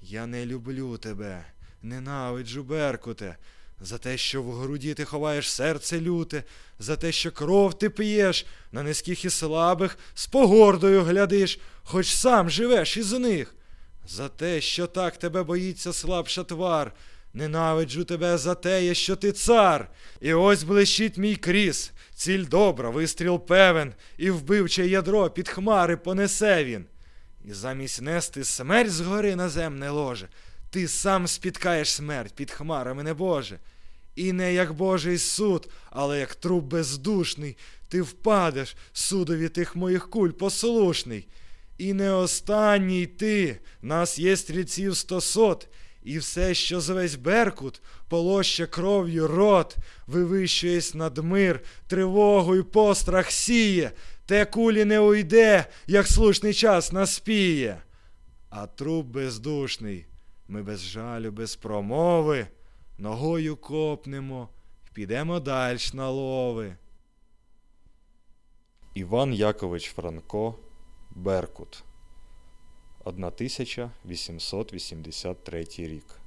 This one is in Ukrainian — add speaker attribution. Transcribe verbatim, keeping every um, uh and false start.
Speaker 1: Я не люблю тебе, ненавиджу, Беркуте, за те, що в груді ти ховаєш серце люте, за те, що кров ти п'єш, на низьких і слабих з погордою глядиш, хоч сам живеш із них. За те, що так тебе боїться слабша твар, ненавиджу тебе за те, що ти цар. І ось блищить мій кріс, ціль добра, вистріл певен, і вбивче ядро під хмари понесе він. І замість нести смерть з гори на земне ложе, ти сам спіткаєш смерть під хмарами небоже. І не як Божий суд, але як труп бездушний, ти впадеш, судові тих моїх куль послушний. І не останній ти, нас є стрільців стосот, і все, що звесь Беркут, полоще кров'ю рот, вивищуєсь над мир, тривогу й пострах сіє, те кулі не уйде, як слушний час наспіє. А труп бездушний, ми без жалю, без промови, ногою копнемо й підемо дальш на лови.
Speaker 2: Іван Якович Франко, Беркут, тисяча вісімсот вісімдесят третій рік.